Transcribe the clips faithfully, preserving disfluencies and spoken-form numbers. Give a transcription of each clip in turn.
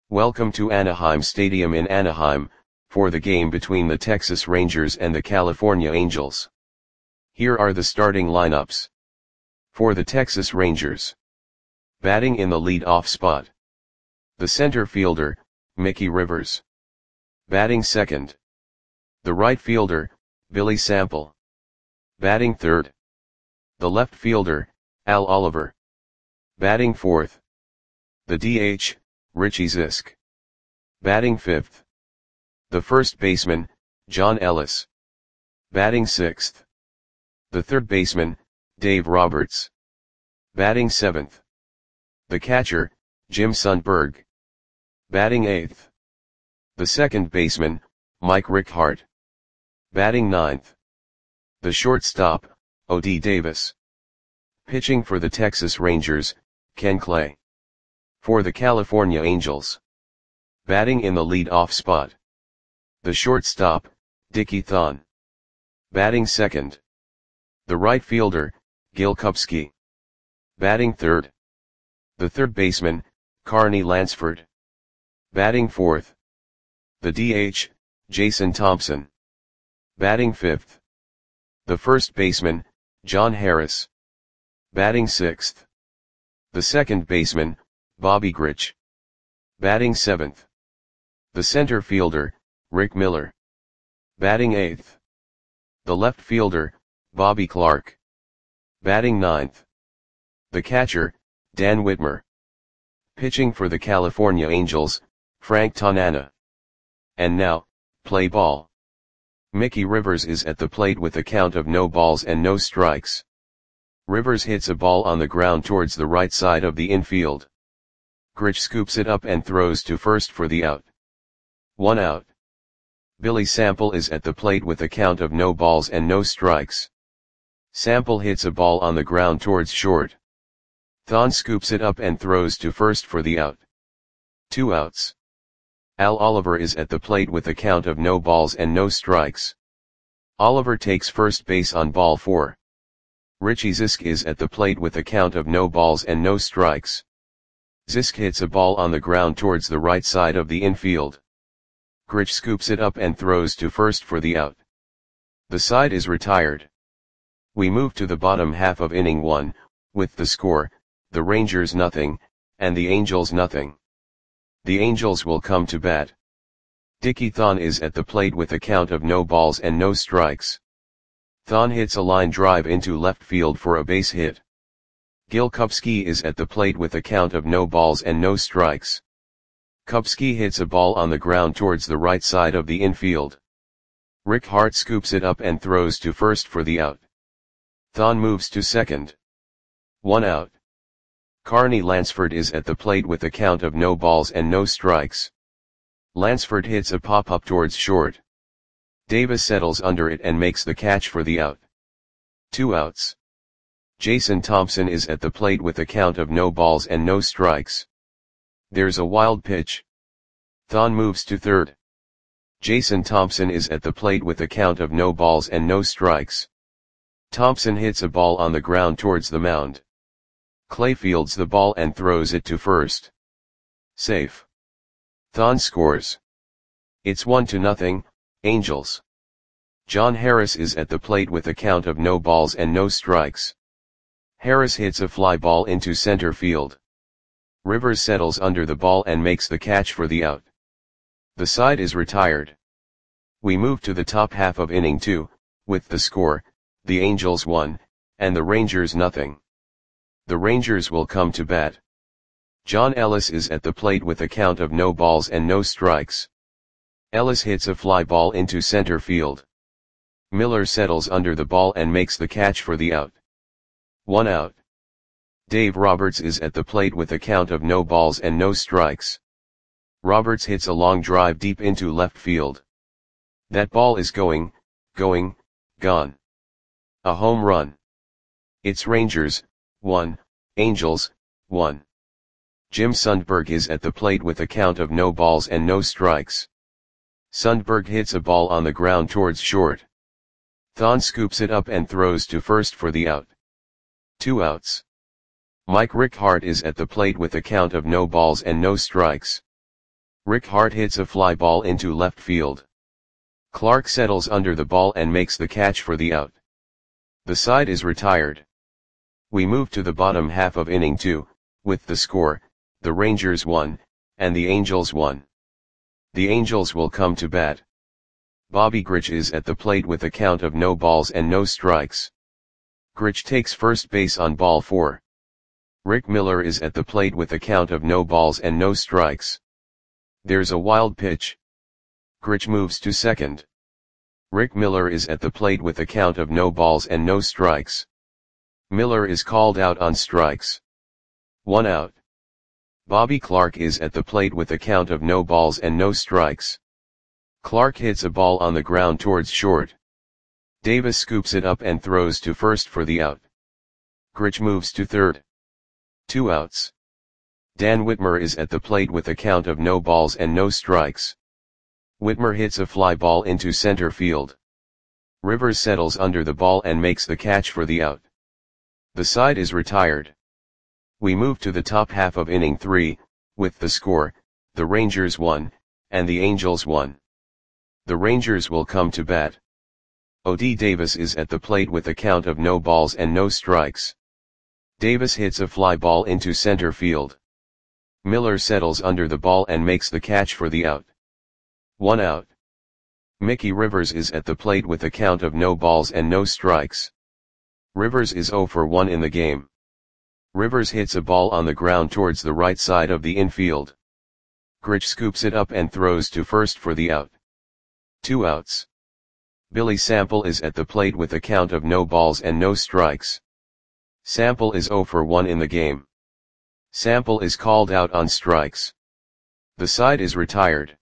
Welcome to Anaheim Stadium in Anaheim, for the game between the Texas Rangers and the California Angels. Here are the starting lineups. For the Texas Rangers. Batting in the lead-off spot. The center fielder, Mickey Rivers. Batting second. The right fielder, Billy Sample. Batting third. The left fielder, Al Oliver. Batting fourth. The D H, Richie Zisk. Batting fifth. The first baseman, John Ellis. Batting sixth. The third baseman, Dave Roberts. Batting seventh. The catcher, Jim Sundberg. Batting eighth. The second baseman, Mike Rickhart. Batting ninth. The shortstop, O D Davis. Pitching for the Texas Rangers, Ken Clay. For the California Angels. Batting in the lead-off spot. The shortstop, Dickie Thon. Batting second. The right fielder, Gil Kupski. Batting third. The third baseman, Carney Lansford. Batting fourth. The D H, Jason Thompson. Batting fifth. The first baseman, John Harris. Batting sixth. The second baseman, Bobby Grich. Batting seventh. The center fielder, Rick Miller. Batting eighth. The left fielder, Bobby Clark. Batting ninth. The catcher, Dan Whitmer. Pitching for the California Angels, Frank Tanana. And now, play ball. Mickey Rivers is at the plate with a count of no balls and no strikes. Rivers hits a ball on the ground towards the right side of the infield. Grich scoops it up and throws to first for the out. One out. Billy Sample is at the plate with a count of no balls and no strikes. Sample hits a ball on the ground towards short. Thon scoops it up and throws to first for the out. Two outs. Al Oliver is at the plate with a count of no balls and no strikes. Oliver takes first base on ball four. Richie Zisk is at the plate with a count of no balls and no strikes. Zisk hits a ball on the ground towards the right side of the infield. Grich scoops it up and throws to first for the out. The side is retired. We move to the bottom half of inning one, with the score, the Rangers nothing, and the Angels nothing. The Angels will come to bat. Dickie Thon is at the plate with a count of no balls and no strikes. Thon hits a line drive into left field for a base hit. Gil Kupski is at the plate with a count of no balls and no strikes. Kupski hits a ball on the ground towards the right side of the infield. Rickhart scoops it up and throws to first for the out. Thon moves to second. One out. Carney Lansford is at the plate with a count of no balls and no strikes. Lansford hits a pop-up towards short. Davis settles under it and makes the catch for the out. Two outs. Jason Thompson is at the plate with a count of no balls and no strikes. There's a wild pitch. Thon moves to third. Jason Thompson is at the plate with a count of no balls and no strikes. Thompson hits a ball on the ground towards the mound. Clay fields the ball and throws it to first. Safe. Thon scores. It's one to nothing, Angels. John Harris is at the plate with a count of no balls and no strikes. Harris hits a fly ball into center field. Rivers settles under the ball and makes the catch for the out. The side is retired. We move to the top half of inning two, with the score, the Angels one, and the Rangers nothing. The Rangers will come to bat. John Ellis is at the plate with a count of no balls and no strikes. Ellis hits a fly ball into center field. Miller settles under the ball and makes the catch for the out. One out. Dave Roberts is at the plate with a count of no balls and no strikes. Roberts hits a long drive deep into left field. That ball is going, going, gone. A home run. It's Rangers, one, Angels, one. Jim Sundberg is at the plate with a count of no balls and no strikes. Sundberg hits a ball on the ground towards short. Thon scoops it up and throws to first for the out. Two outs. Mike Rickhart is at the plate with a count of no balls and no strikes. Rick Hart hits a fly ball into left field. Clark settles under the ball and makes the catch for the out. The side is retired. We move to the bottom half of inning two, with the score, the Rangers won, and the Angels won. The Angels will come to bat. Bobby Grich is at the plate with a count of no balls and no strikes. Grich takes first base on ball four. Rick Miller is at the plate with a count of no balls and no strikes. There's a wild pitch. Grich moves to second. Rick Miller is at the plate with a count of no balls and no strikes. Miller is called out on strikes. One out. Bobby Clark is at the plate with a count of no balls and no strikes. Clark hits a ball on the ground towards short. Davis scoops it up and throws to first for the out. Grich moves to third. Two outs. Dan Whitmer is at the plate with a count of no balls and no strikes. Whitmer hits a fly ball into center field. Rivers settles under the ball and makes the catch for the out. The side is retired. We move to the top half of inning three, with the score, the Rangers won, and the Angels won. The Rangers will come to bat. O D Davis is at the plate with a count of no balls and no strikes. Davis hits a fly ball into center field. Miller settles under the ball and makes the catch for the out. One out. Mickey Rivers is at the plate with a count of no balls and no strikes. Rivers is zero for one in the game. Rivers hits a ball on the ground towards the right side of the infield. Grich scoops it up and throws to first for the out. Two outs. Billy Sample is at the plate with a count of no balls and no strikes. Sample is zero for one in the game. Sample is called out on strikes. The side is retired.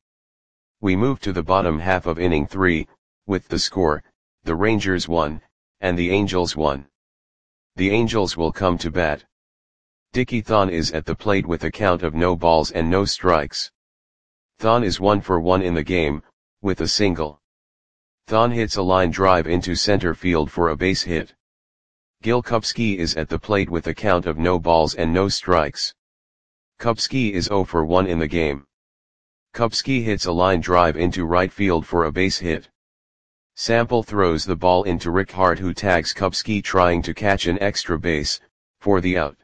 We move to the bottom half of inning three, with the score, the Rangers won, and the Angels won. The Angels will come to bat. Dickie Thon is at the plate with a count of no balls and no strikes. Thon is one for one in the game, with a single. Thon hits a line drive into center field for a base hit. Gil Kupski is at the plate with a count of no balls and no strikes. Kupski is zero for one in the game. Kupski hits a line drive into right field for a base hit. Sample throws the ball into Rick Hart, who tags Kupski trying to catch an extra base, for the out.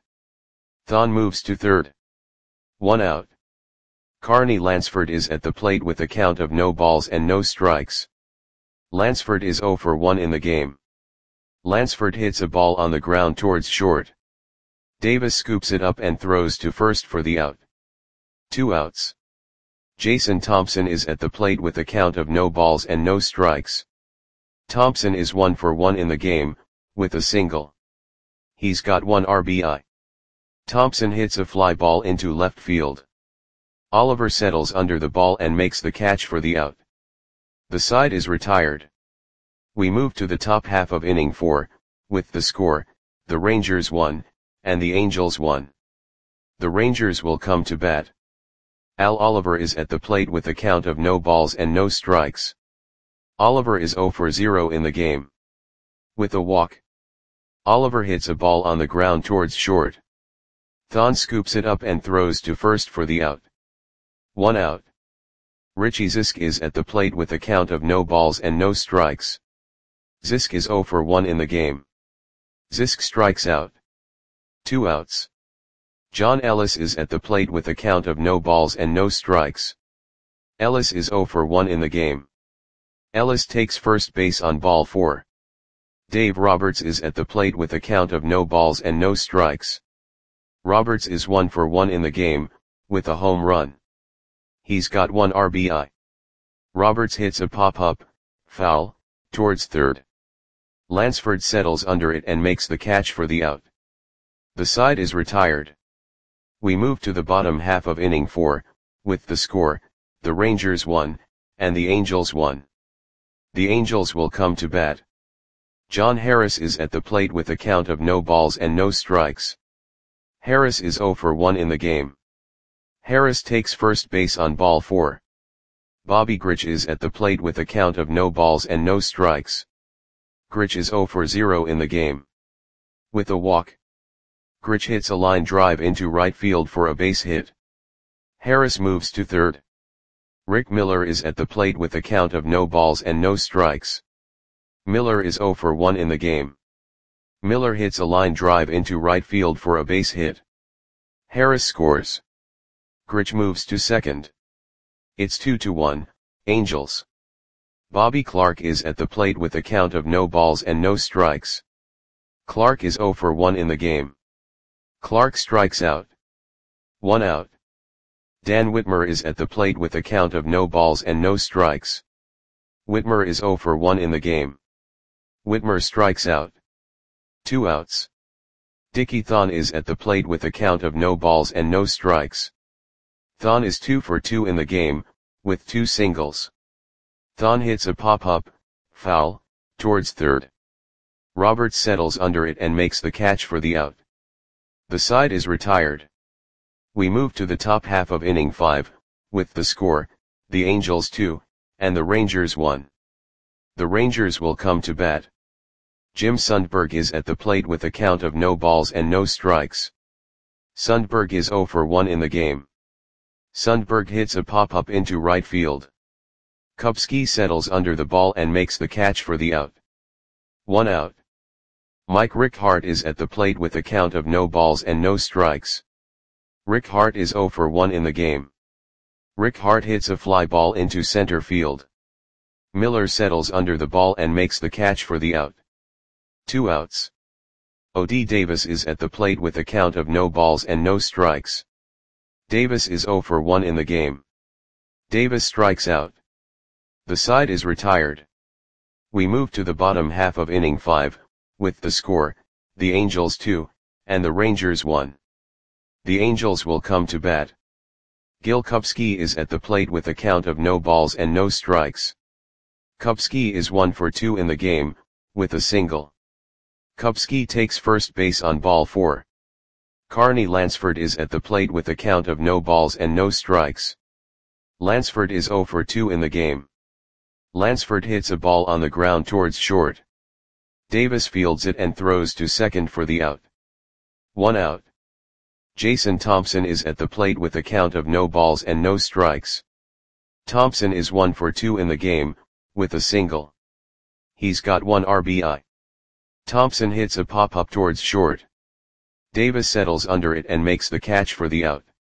Thon moves to third. One out. Carney Lansford is at the plate with a count of no balls and no strikes. Lansford is zero for one in the game. Lansford hits a ball on the ground towards short. Davis scoops it up and throws to first for the out. Two outs. Jason Thompson is at the plate with a count of no balls and no strikes. Thompson is one for one in the game, with a single. He's got one R B I. Thompson hits a fly ball into left field. Oliver settles under the ball and makes the catch for the out. The side is retired. We move to the top half of inning four, with the score, the Rangers won, and the Angels won. The Rangers will come to bat. Al Oliver is at the plate with a count of no balls and no strikes. Oliver is zero for zero in the game. With a walk. Oliver hits a ball on the ground towards short. Thon scoops it up and throws to first for the out. One out. Richie Zisk is at the plate with a count of no balls and no strikes. Zisk is zero for one in the game. Zisk strikes out. Two outs. John Ellis is at the plate with a count of no balls and no strikes. Ellis is zero for one in the game. Ellis takes first base on ball four. Dave Roberts is at the plate with a count of no balls and no strikes. Roberts is one for one in the game, with a home run. He's got one R B I. Roberts hits a pop-up, foul, towards third. Lansford settles under it and makes the catch for the out. The side is retired. We move to the bottom half of inning four, with the score, the Rangers won, and the Angels won. The Angels will come to bat. John Harris is at the plate with a count of no balls and no strikes. Harris is zero for one in the game. Harris takes first base on ball four. Bobby Grich is at the plate with a count of no balls and no strikes. Grich is zero for zero in the game. With a walk. Grich hits a line drive into right field for a base hit. Harris moves to third. Rick Miller is at the plate with a count of no balls and no strikes. Miller is zero for one in the game. Miller hits a line drive into right field for a base hit. Harris scores. Grich moves to second. It's two to one, Angels. Bobby Clark is at the plate with a count of no balls and no strikes. Clark is zero for one in the game. Clark strikes out. One out. Dan Whitmer is at the plate with a count of no balls and no strikes. Whitmer is zero for one in the game. Whitmer strikes out. Two outs. Dickie Thon is at the plate with a count of no balls and no strikes. Thon is two for two in the game, with two singles. Thon hits a pop-up, foul, towards third. Roberts settles under it and makes the catch for the out. The side is retired. We move to the top half of inning five, with the score, the Angels two, and the Rangers one. The Rangers will come to bat. Jim Sundberg is at the plate with a count of no balls and no strikes. Sundberg is zero for one in the game. Sundberg hits a pop-up into right field. Kupski settles under the ball and makes the catch for the out. One out. Mike Rick Hart is at the plate with a count of no balls and no strikes. Rick Hart is zero for one in the game. Rick Hart hits a fly ball into center field. Miller settles under the ball and makes the catch for the out. Two outs. O D Davis is at the plate with a count of no balls and no strikes. Davis is zero for one in the game. Davis strikes out. The side is retired. We move to the bottom half of inning five, with the score, the Angels two, and the Rangers one. The Angels will come to bat. Gil Kupski is at the plate with a count of no balls and no strikes. Kupski is one for two in the game, with a single. Kupski takes first base on ball four. Carney Lansford is at the plate with a count of no balls and no strikes. Lansford is zero for two in the game. Lansford hits a ball on the ground towards short. Davis fields it and throws to second for the out. One out. Jason Thompson is at the plate with a count of no balls and no strikes. Thompson is one for two in the game, with a single. He's got one R B I. Thompson hits a pop-up towards short. Davis settles under it and makes the catch for the out.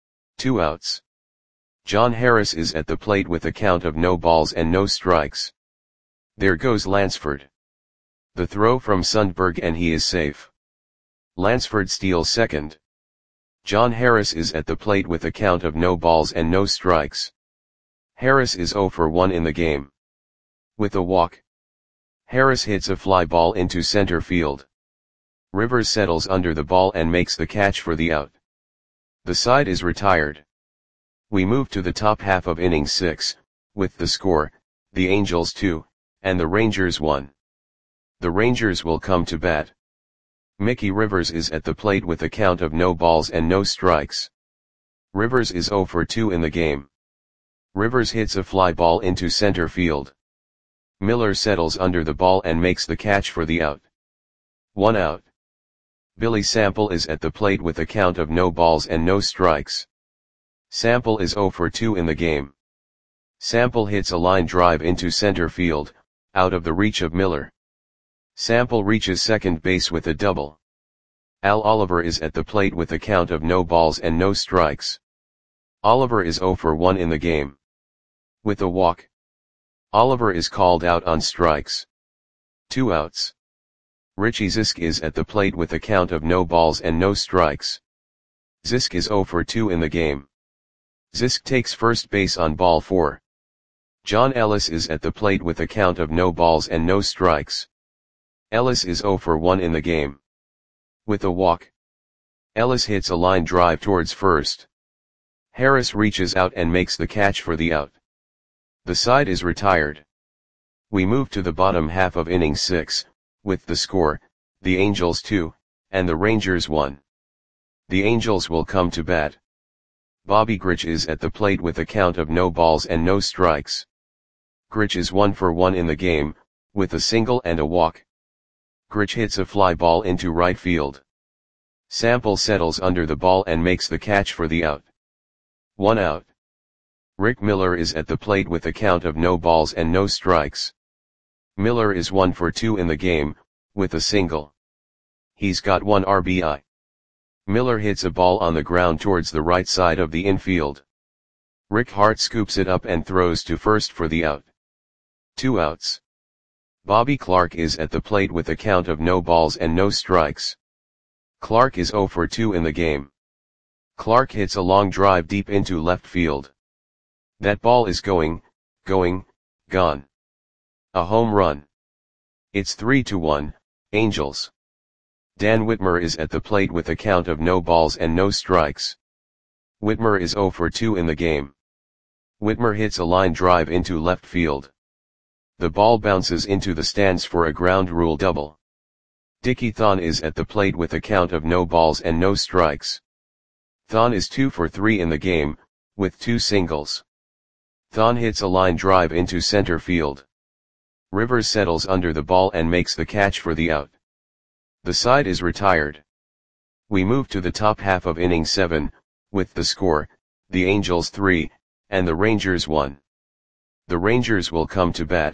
Two outs. John Harris is at the plate with a count of no balls and no strikes. There goes Lansford. The throw from Sundberg and he is safe. Lansford steals second. John Harris is at the plate with a count of no balls and no strikes. Harris is zero for one in the game. With a walk. Harris hits a fly ball into center field. Rivers settles under the ball and makes the catch for the out. The side is retired. We move to the top half of inning six, with the score, the Angels two, and the Rangers one. The Rangers will come to bat. Mickey Rivers is at the plate with a count of no balls and no strikes. Rivers is zero for two in the game. Rivers hits a fly ball into center field. Miller settles under the ball and makes the catch for the out. One out. Billy Sample is at the plate with a count of no balls and no strikes. Sample is zero for two in the game. Sample hits a line drive into center field, out of the reach of Miller. Sample reaches second base with a double. Al Oliver is at the plate with a count of no balls and no strikes. Oliver is zero for one in the game. With a walk. Oliver is called out on strikes. Two outs. Richie Zisk is at the plate with a count of no balls and no strikes. Zisk is zero for two in the game. Zisk takes first base on ball four. John Ellis is at the plate with a count of no balls and no strikes. Ellis is zero for one in the game. With a walk. Ellis hits a line drive towards first. Harris reaches out and makes the catch for the out. The side is retired. We move to the bottom half of inning six, with the score, the Angels two, and the Rangers one. The Angels will come to bat. Bobby Grich is at the plate with a count of no balls and no strikes. Grich is one for one in the game, with a single and a walk. Grich hits a fly ball into right field. Sample settles under the ball and makes the catch for the out. One out. Rick Miller is at the plate with a count of no balls and no strikes. Miller is one for two in the game, with a single. He's got one R B I. Miller hits a ball on the ground towards the right side of the infield. Rick Hart scoops it up and throws to first for the out. Two outs. Bobby Clark is at the plate with a count of no balls and no strikes. Clark is zero for two in the game. Clark hits a long drive deep into left field. That ball is going, going, gone. A home run. It's three to one, Angels. Dan Whitmer is at the plate with a count of no balls and no strikes. Whitmer is zero for two in the game. Whitmer hits a line drive into left field. The ball bounces into the stands for a ground rule double. Dickie Thon is at the plate with a count of no balls and no strikes. Thon is two for three in the game, with two singles. Thon hits a line drive into center field. Rivers settles under the ball and makes the catch for the out. The side is retired. We move to the top half of inning seven, with the score, the Angels three, and the Rangers one. The Rangers will come to bat.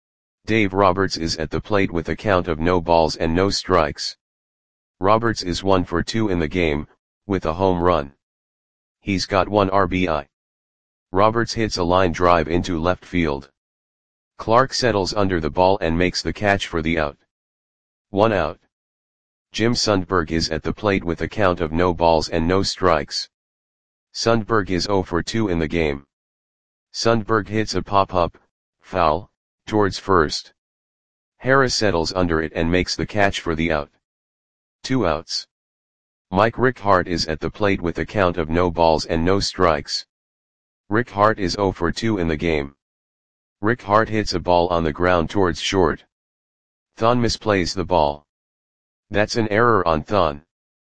Dave Roberts is at the plate with a count of no balls and no strikes. Roberts is one for two in the game, with a home run. He's got one R B I. Roberts hits a line drive into left field. Clark settles under the ball and makes the catch for the out. One out. Jim Sundberg is at the plate with a count of no balls and no strikes. Sundberg is zero for two in the game. Sundberg hits a pop-up, foul, towards first. Harris settles under it and makes the catch for the out. Two outs. Mike Rick Hart is at the plate with a count of no balls and no strikes. Rick Hart is zero for two in the game. Rick Hart hits a ball on the ground towards short. Thon misplays the ball. That's an error on Thon.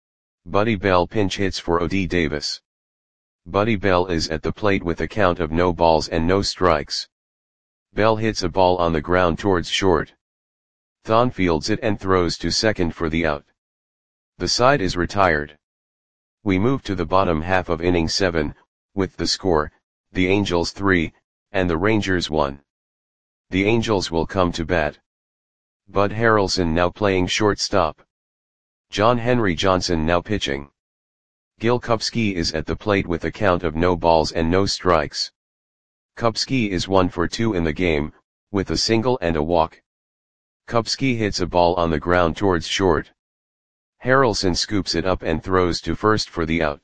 Buddy Bell pinch hits for O D Davis. Buddy Bell is at the plate with a count of no balls and no strikes. Bell hits a ball on the ground towards short. Thon fields it and throws to second for the out. The side is retired. We move to the bottom half of inning seven, with the score, the Angels three, and the Rangers one. The Angels will come to bat. Bud Harrelson now playing shortstop. John Henry Johnson now pitching. Gil Kupski is at the plate with a count of no balls and no strikes. Kupski is one for two in the game, with a single and a walk. Kupski hits a ball on the ground towards short. Harrelson scoops it up and throws to first for the out.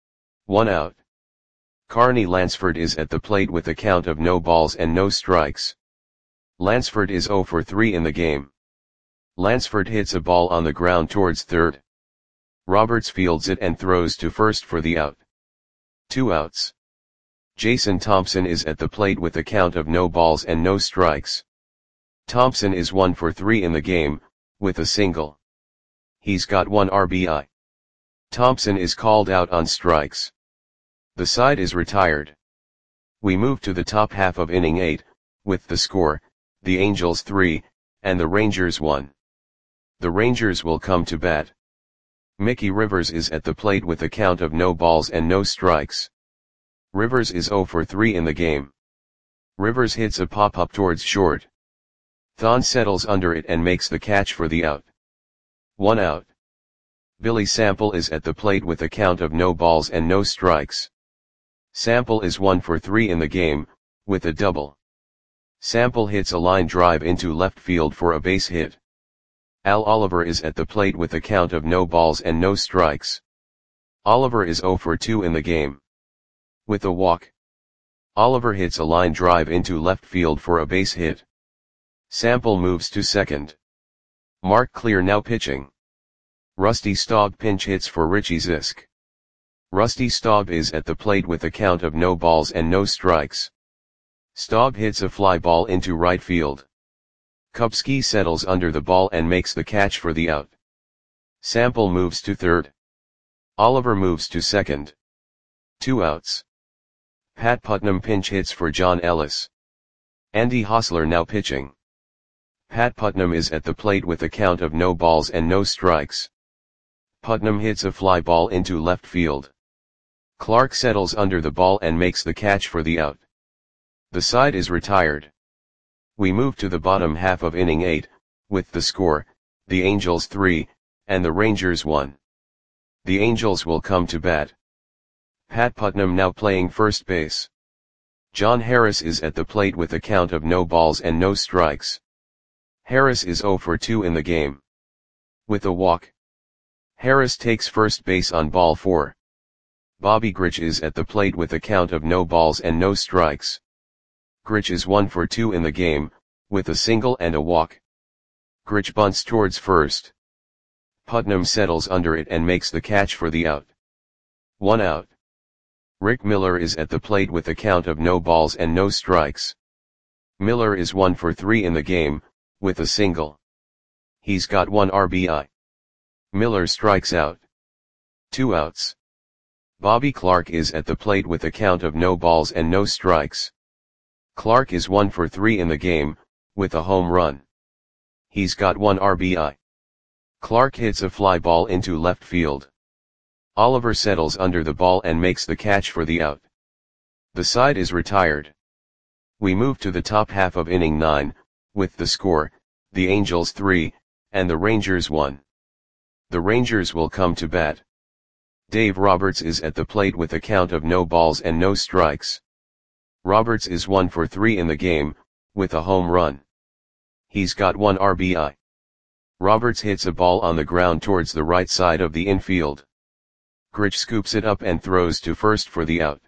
One out. Carney Lansford is at the plate with a count of no balls and no strikes. Lansford is zero for three in the game. Lansford hits a ball on the ground towards third. Roberts fields it and throws to first for the out. Two outs. Jason Thompson is at the plate with a count of no balls and no strikes. Thompson is one for three in the game, with a single. He's got one R B I. Thompson is called out on strikes. The side is retired. We move to the top half of inning eight, with the score, the Angels three, and the Rangers one. The Rangers will come to bat. Mickey Rivers is at the plate with a count of no balls and no strikes. Rivers is zero for three in the game. Rivers hits a pop-up towards short. Thon settles under it and makes the catch for the out. One out. Billy Sample is at the plate with a count of no balls and no strikes. Sample is one for three in the game, with a double. Sample hits a line drive into left field for a base hit. Al Oliver is at the plate with a count of no balls and no strikes. Oliver is zero for two in the game. With a walk. Oliver hits a line drive into left field for a base hit. Sample moves to second. Mark Clear now pitching. Rusty Staub pinch hits for Richie Zisk. Rusty Staub is at the plate with a count of no balls and no strikes. Staub hits a fly ball into right field. Kupski settles under the ball and makes the catch for the out. Sample moves to third. Oliver moves to second. Two outs. Pat Putnam pinch hits for John Ellis. Andy Hosler now pitching. Pat Putnam is at the plate with a count of no balls and no strikes. Putnam hits a fly ball into left field. Clark settles under the ball and makes the catch for the out. The side is retired. We move to the bottom half of inning eight, with the score, the Angels three, and the Rangers one. The Angels will come to bat. Pat Putnam now playing first base. John Harris is at the plate with a count of no balls and no strikes. Harris is oh for two in the game. With a walk. Harris takes first base on ball four. Bobby Grich is at the plate with a count of no balls and no strikes. Grich is one for two in the game, with a single and a walk. Grich bunts towards first. Putnam settles under it and makes the catch for the out. One out. Rick Miller is at the plate with a count of no balls and no strikes. Miller is one for three in the game, with a single. He's got one R B I. Miller strikes out. Two outs. Bobby Clark is at the plate with a count of no balls and no strikes. Clark is one for three in the game, with a home run. He's got one R B I. Clark hits a fly ball into left field. Oliver settles under the ball and makes the catch for the out. The side is retired. We move to the top half of inning nine, with the score, the Angels three, and the Rangers one. The Rangers will come to bat. Dave Roberts is at the plate with a count of no balls and no strikes. Roberts is one for three in the game, with a home run. He's got one R B I. Roberts hits a ball on the ground towards the right side of the infield. Grich scoops it up and throws to first for the out.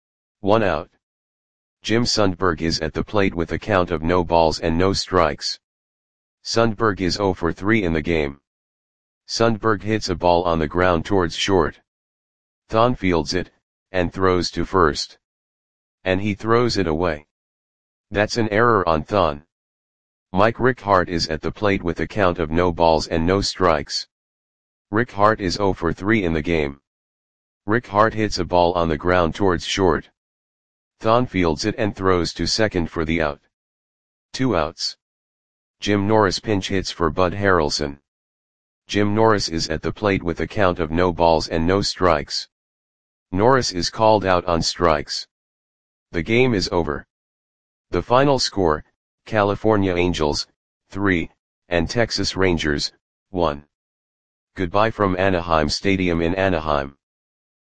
One out. Jim Sundberg is at the plate with a count of no balls and no strikes. Sundberg is oh for three in the game. Sundberg hits a ball on the ground towards short. Thon fields it, and throws to first. And he throws it away. That's an error on Thon. Mike Rickard is at the plate with a count of no balls and no strikes. Rickard is oh for three in the game. Rickard hits a ball on the ground towards short. Thon fields it and throws to second for the out. Two outs. Jim Norris pinch hits for Bud Harrelson. Jim Norris is at the plate with a count of no balls and no strikes. Norris is called out on strikes. The game is over. The final score, California Angels, three, and Texas Rangers, one. Goodbye from Anaheim Stadium in Anaheim.